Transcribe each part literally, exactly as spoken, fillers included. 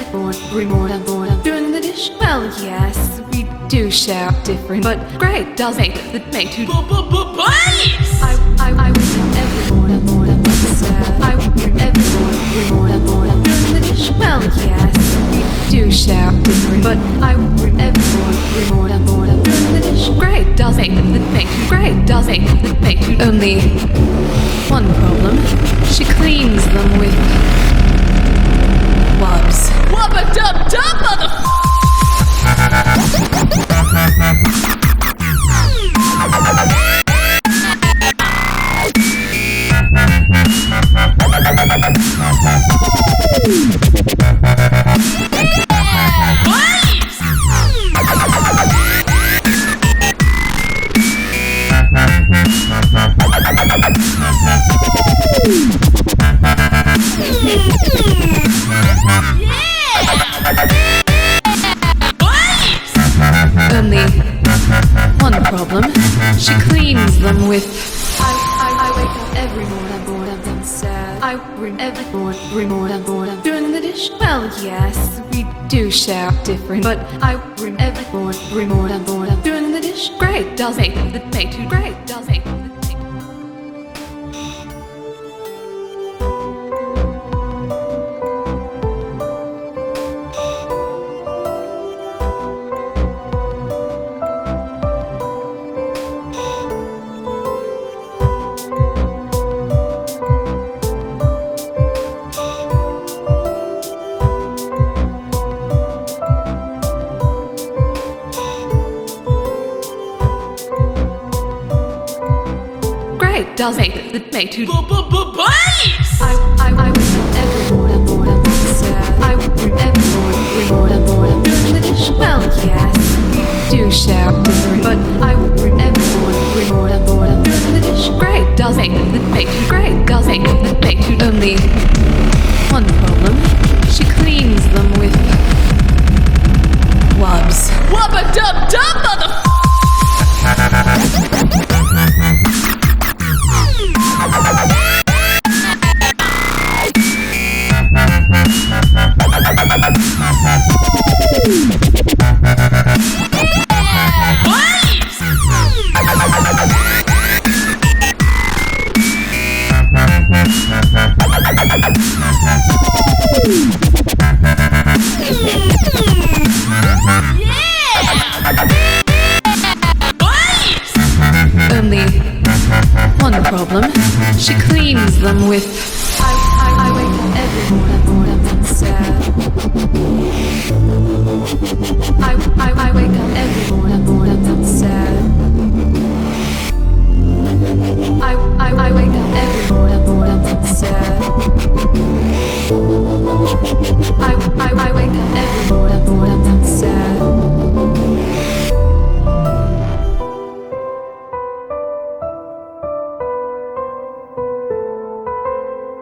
everyone, more and more and doing the dish. Well, yes, we do share different, but great does make the make two. Please! I, I, I would tell everyone and more and sad. I would hear everyone, more and more and doing the dish. Well, yes, we do share different, but I would hear everyone, more and more and doing the dish. Great does make the make two. Great does make the make two. Only one problem. She cleans them with wubs. Wubba dub dub, motherfucker! Only one problem. She cleans them with. I, I, I wake up every morning, bored and then sad. I bring every morning, every morning, bored and doing the dish. Well, yes, we do share different, but I bring every morning, every morning, bored and doing the dish. Great does make the make two. Great does make the make. Great does make the make two. Please! I, I, I would tell everyone, more and more sad. I would bring everyone, more and more and doing the dish. Well, yes, we do share different, but I would bring everyone, more and more and doing the dish. Great does make the make two. Great does make the make two. Only one problem. She cleans them with wubs. Wubba dub dub, motherfucker! Only one problem. She cleans them with. I, I, I wake up every morning, bored and then sad. I, I, I wake up every morning, bored and then sad. I, I, I wake up every morning, bored and then sad. I, I, I wake up every morning, bored and then sad.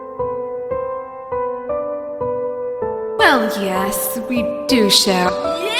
Well, yes, we do share.